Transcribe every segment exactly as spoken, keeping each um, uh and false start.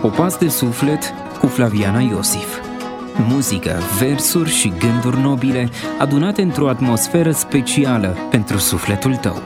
Popas de suflet cu Flaviana Iosif. Muzică, versuri și gânduri nobile adunate într-o atmosferă specială pentru sufletul tău.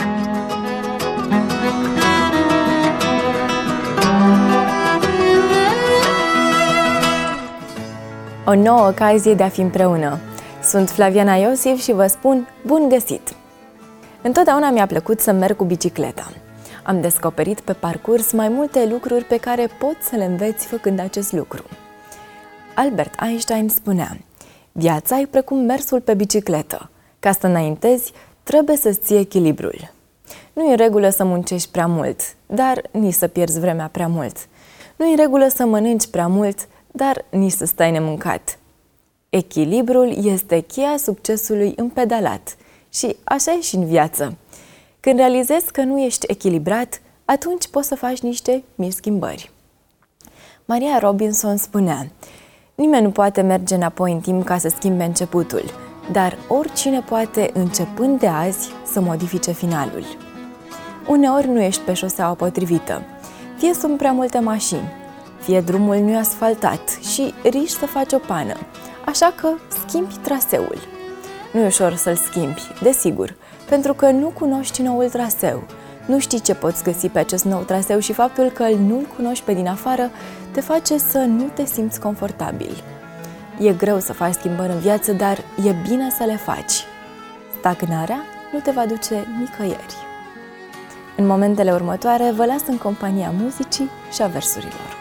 O nouă ocazie de a fi împreună. Sunt Flaviana Iosif și vă spun bun găsit! Întotdeauna mi-a plăcut să merg cu bicicleta. Am descoperit pe parcurs mai multe lucruri pe care poți să le înveți făcând acest lucru. Albert Einstein spunea: viața e precum mersul pe bicicletă. Ca să înaintezi, trebuie să-ți ții echilibrul. Nu e în regulă să muncești prea mult, dar nici să pierzi vremea prea mult. Nu e în regulă să mănânci prea mult, dar nici să stai nemâncat. Echilibrul este cheia succesului în pedalat și așa e și în viață. Când realizezi că nu ești echilibrat, atunci poți să faci niște mici schimbări. Maria Robinson spunea: nimeni nu poate merge înapoi în timp ca să schimbe începutul, dar oricine poate, începând de azi, să modifice finalul. Uneori nu ești pe șoseaua potrivită, fie sunt prea multe mașini, fie drumul nu e asfaltat și riști să faci o pană, așa că schimbi traseul. Nu e ușor să-l schimbi, desigur, pentru că nu cunoști noul traseu, nu știi ce poți găsi pe acest nou traseu și faptul că nu-l cunoști pe din afară te face să nu te simți confortabil. E greu să faci schimbări în viață, dar e bine să le faci. Stagnarea nu te va duce nicăieri. În momentele următoare vă las în compania muzicii și a versurilor.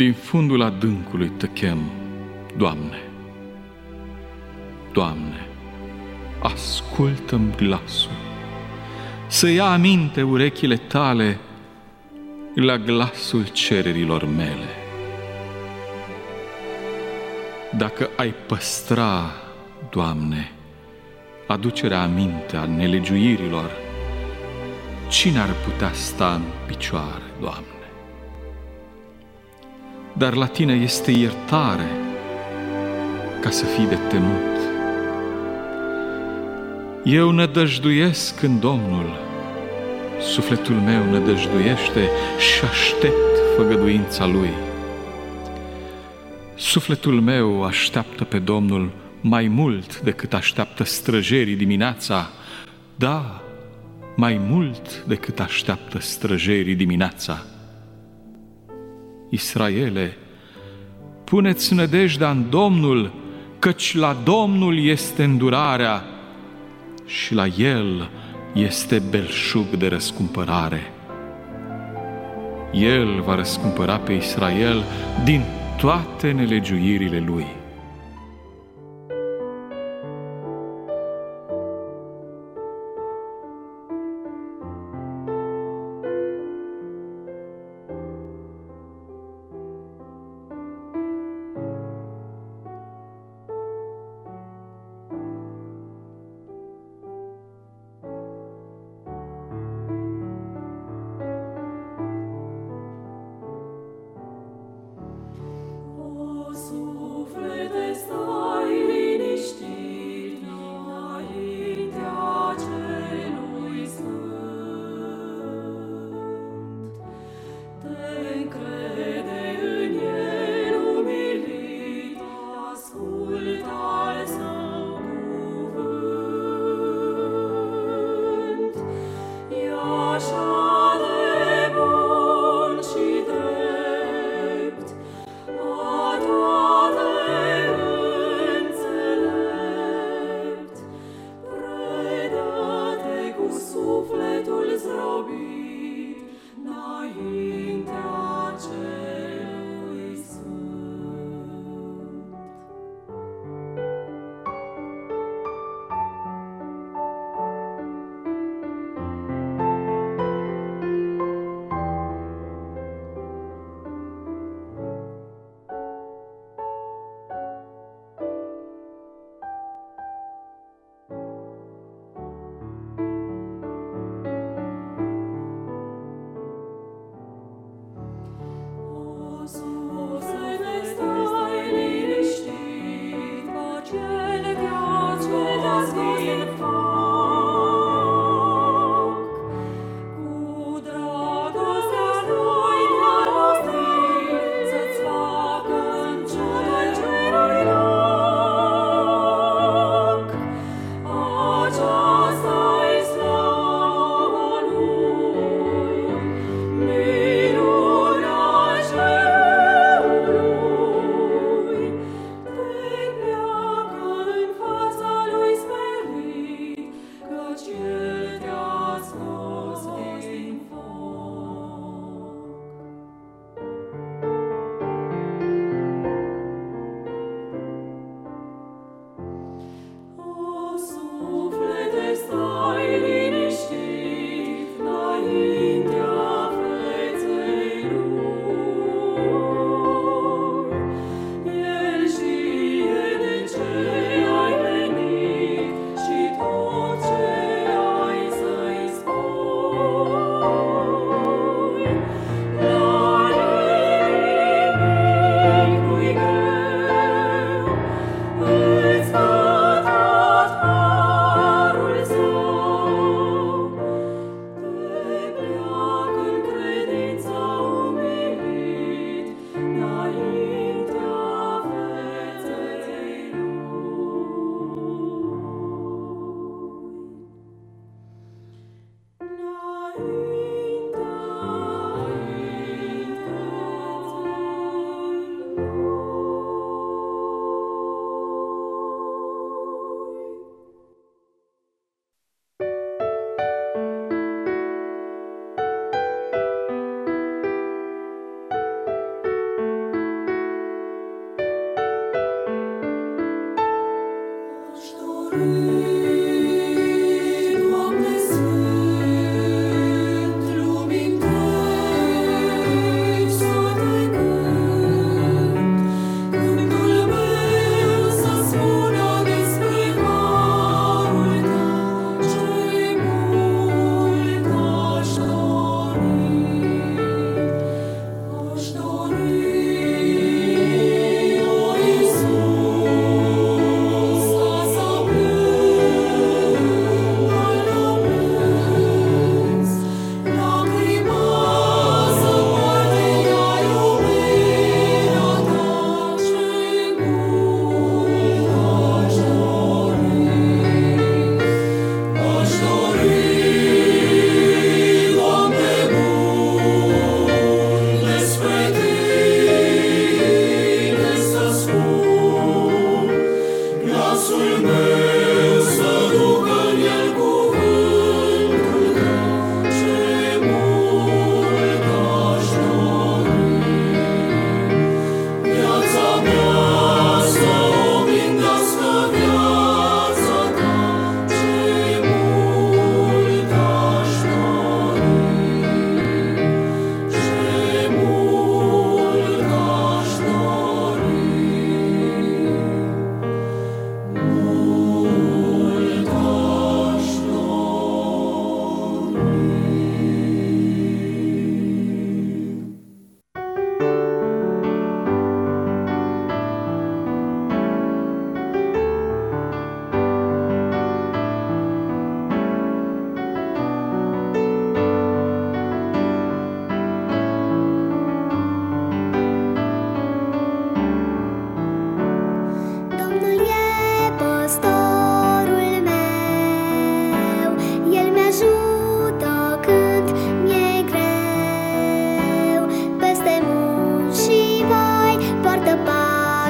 din fundul adâncului te chem, Doamne. Doamne, ascultă-mi glasul, să ia aminte urechile tale la glasul cererilor mele. Dacă ai păstra, Doamne, aducerea aminte a nelegiuirilor, cine ar putea sta în picioare, Doamne? Dar la Tine este iertare ca să fii de temut. Eu nădăjduiesc în Domnul, sufletul meu nădăjduiește și aștept făgăduința Lui. Sufletul meu așteaptă pe Domnul mai mult decât așteaptă străjerii dimineața, da, mai mult decât așteaptă străjerii dimineața. Israele, puneți nădejdea în Domnul, căci la Domnul este îndurarea și la El este belșug de răscumpărare. El va răscumpăra pe Israel din toate nelegiuirile lui. Suflet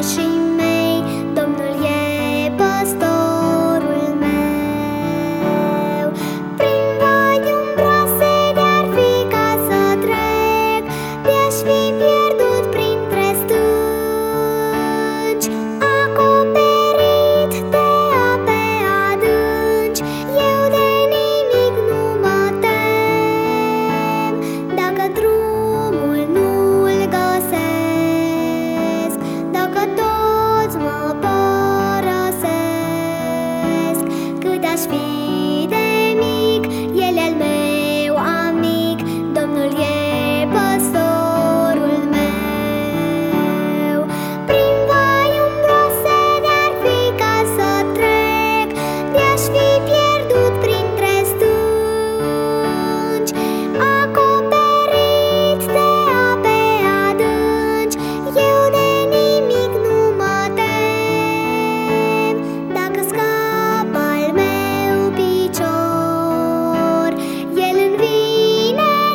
pașii mei, Domnul e păstorul meu. Prin văi umbroase de-ar fi ca să trec, de-aș fi pierdut printre stânci, acoperit de ape adânci, eu de nimic nu mă tem. Dacă drumul nu-l găsesc, dacă toți mă părăsesc, cât aș fi de mic, El e al meu amic, Domnul e păstorul meu. Prin văi umbroase de-ar fi ca să trec, de-aș fi pierdut printre stânci, acoperit de ape adânci, eu de nimic nu mă tem. Dacă scap al meu picior, El îmi vine în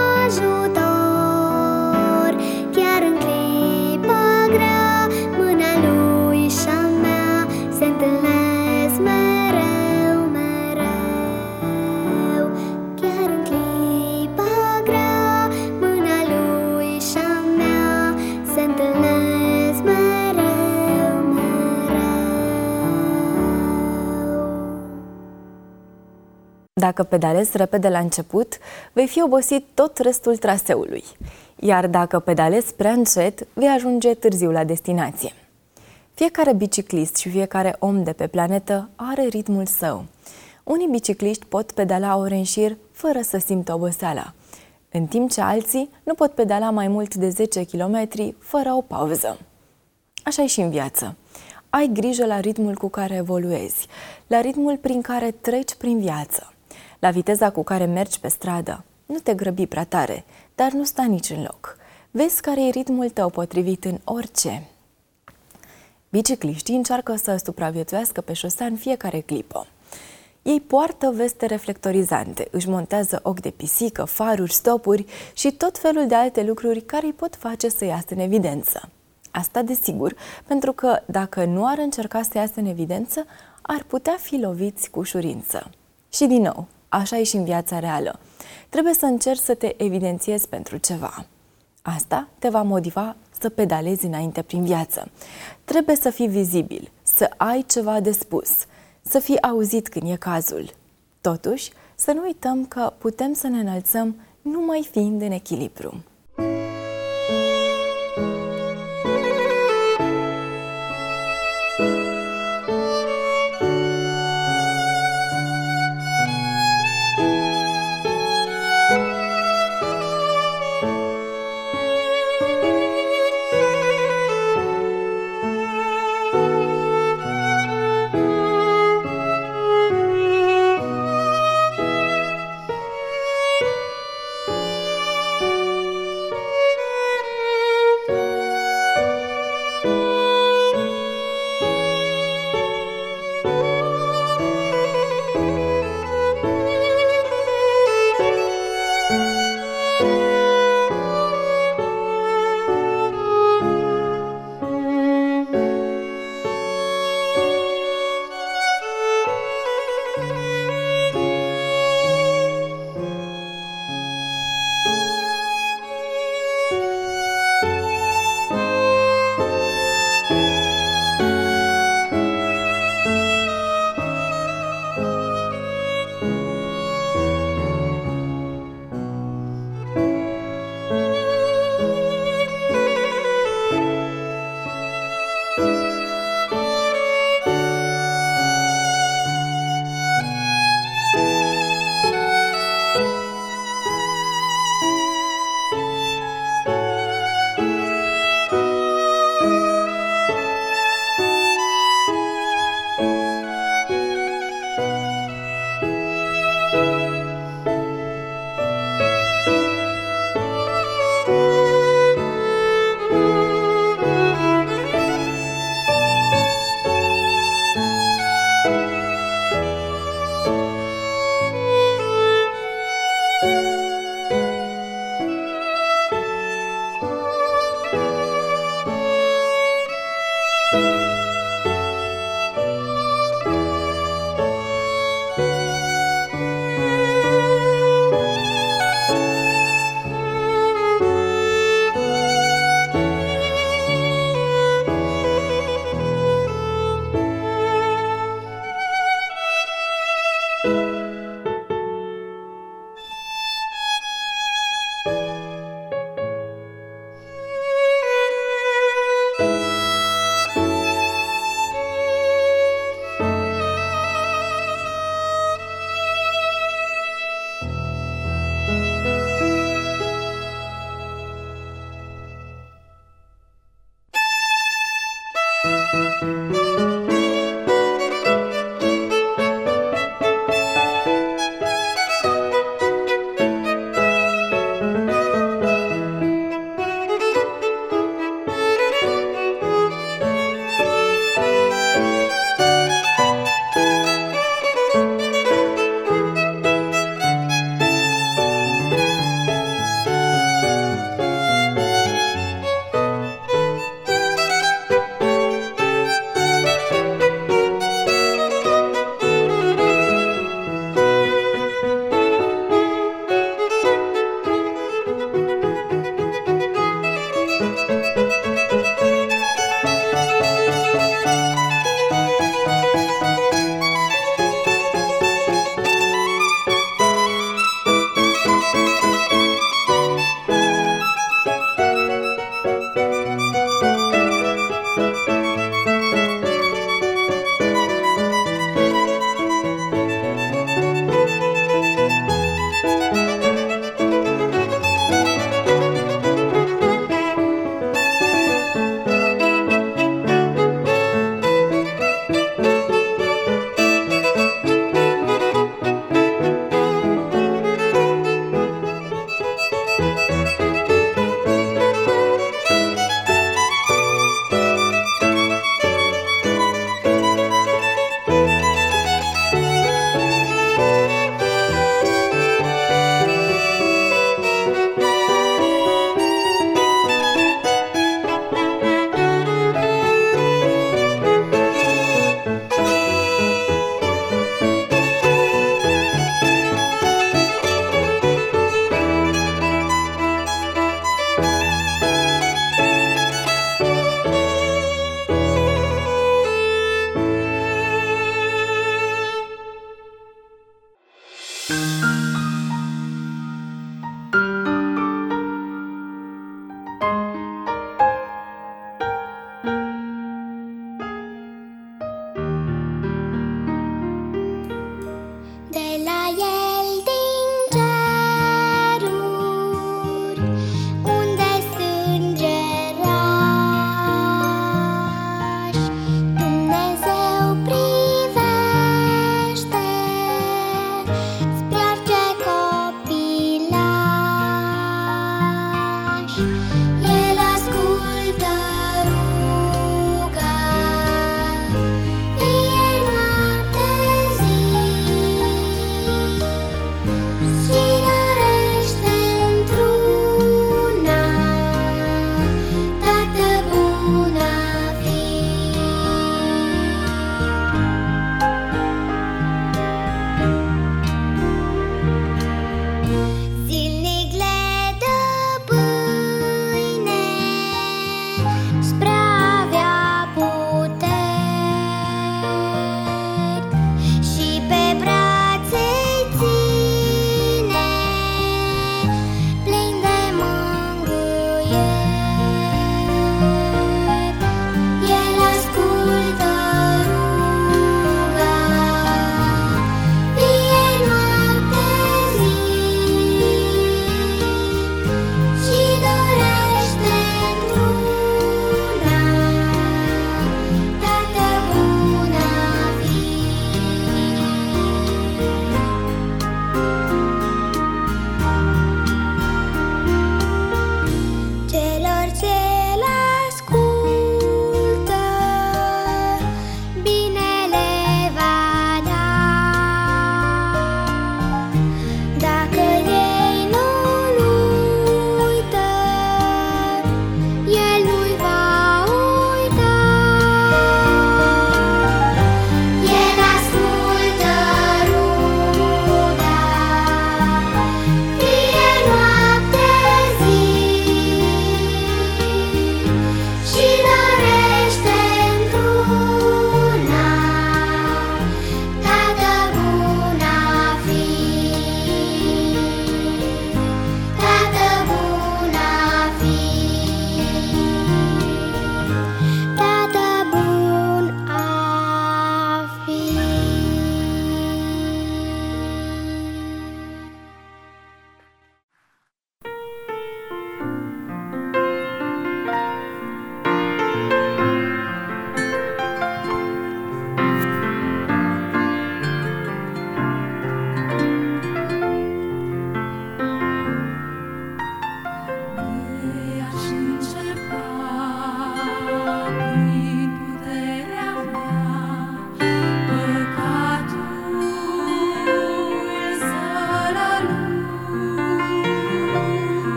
ajutor. Chiar în clipa grea, mâna Lui și-a mea se întâlnesc mereu, mereu. Chiar în clipa grea, mâna Lui și-a mea se întâlnesc mereu, mereu. Dacă pedalezi repede la început, vei fi obosit tot restul traseului, iar dacă pedalezi prea încet, vei ajunge târziu la destinație. Fiecare biciclist și fiecare om de pe planetă are ritmul său. Unii bicicliști pot pedala ore în șir fără să simtă oboseala, în timp ce alții nu pot pedala mai mult de zece kilometri fără o pauză. Așa e și în viață. Ai grijă la ritmul cu care evoluezi, la ritmul prin care treci prin viață, la viteza cu care mergi pe stradă. Nu te grăbi prea tare, dar nu sta nici în loc. Vezi care e ritmul tău potrivit în orice. Bicicliștii încearcă să supraviețuiască pe șosea în fiecare clipă. Ei poartă veste reflectorizante, își montează ochi de pisică, faruri, stopuri și tot felul de alte lucruri care îi pot face să iasă în evidență. Asta desigur, pentru că dacă nu ar încerca să iasă în evidență, ar putea fi loviți cu ușurință. Și din nou, așa e și în viața reală. Trebuie să încerci să te evidențiezi pentru ceva. Asta te va motiva să pedalezi înainte prin viață. Trebuie să fii vizibil, să ai ceva de spus, să fii auzit când e cazul. Totuși, să nu uităm că putem să ne înălțăm numai fiind în echilibru.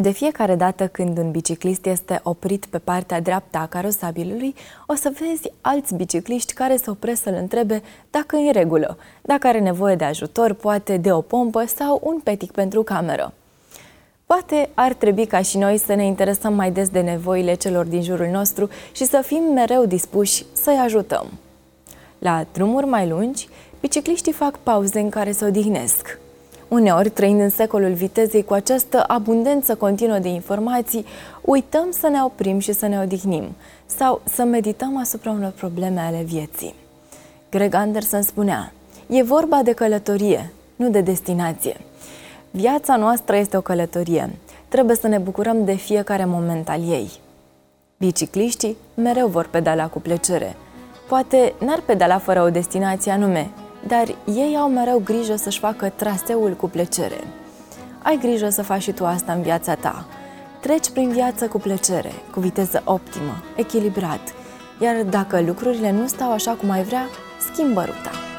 De fiecare dată când un biciclist este oprit pe partea dreaptă a carosabilului, o să vezi alți bicicliști care se opresc să-l întrebe dacă e în regulă, dacă are nevoie de ajutor, poate de o pompă sau un petic pentru cameră. Poate ar trebui ca și noi să ne interesăm mai des de nevoile celor din jurul nostru și să fim mereu dispuși să-i ajutăm. La drumuri mai lungi, bicicliștii fac pauze în care se odihnesc. Uneori, trăind în secolul vitezei cu această abundență continuă de informații, uităm să ne oprim și să ne odihnim sau să medităm asupra unor probleme ale vieții. Greg Anderson spunea: "E vorba de călătorie, nu de destinație. Viața noastră este o călătorie. Trebuie să ne bucurăm de fiecare moment al ei." Bicicliștii mereu vor pedala cu plăcere. Poate n-ar pedala fără o destinație anume, dar ei au mereu grijă să-și facă traseul cu plăcere. Ai grijă să faci și tu asta în viața ta. Treci prin viață cu plăcere, cu viteză optimă, echilibrat, iar dacă lucrurile nu stau așa cum ai vrea, schimbă ruta.